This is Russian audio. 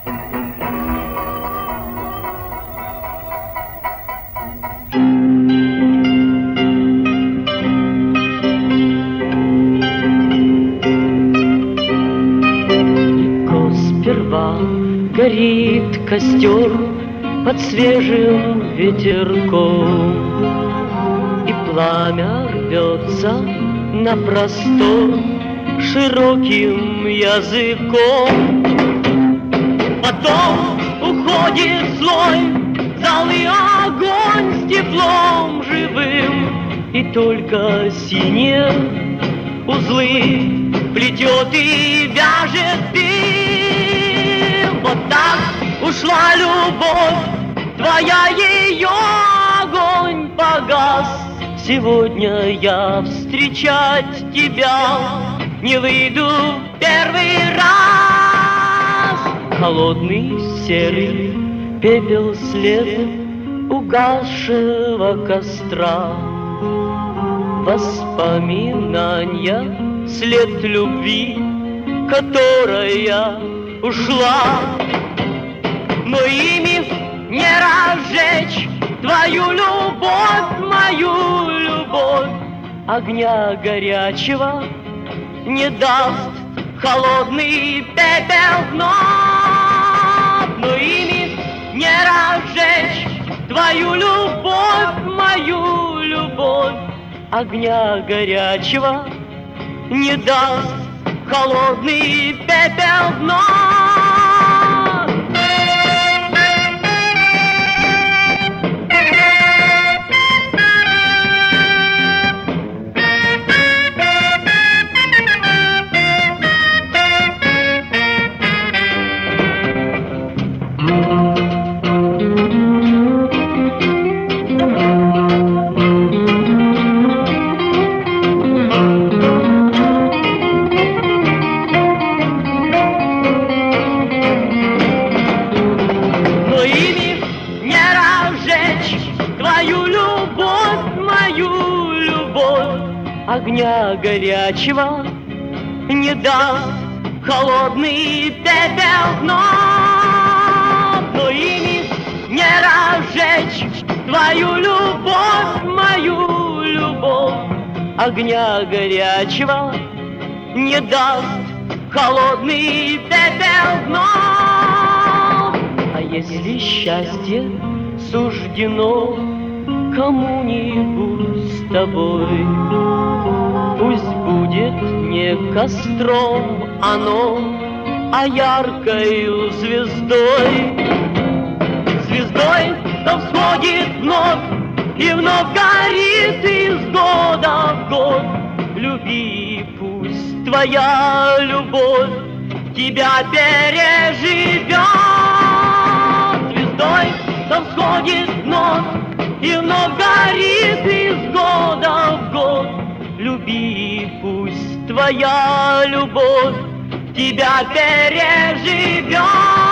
Сперва горит костер под свежим ветерком, и пламя рвется на простор широким языком. Потом уходит злой залый огонь с теплом живым, и только синие узлы плетет и вяжет дым. Вот так ушла любовь твоя, ее огонь погас. Сегодня я встречать тебя не выйду в первый раз. Холодный серый пепел след угасшего костра, воспоминания, след любви, которая ушла. Но ими не разжечь твою любовь, мою любовь. Огня горячего не даст холодный пепел вновь. Но ими не разжечь твою любовь, мою любовь. Огня горячего не даст холодный пепел вновь. Огня горячего не даст холодный пепел вновь. Но ими не разжечь твою любовь, мою любовь. Огня горячего не даст холодный пепел вновь. А если счастье суждено кому-нибудь с тобой, пусть будет не костром оно, а яркою звездой. Звездой, что всходит вновь и вновь горит из года в год. Люби, пусть твоя любовь тебя переживет. Звездой, что всходит вновь и вновь горит из года в год. Люби, пусть твоя любовь тебя переживет.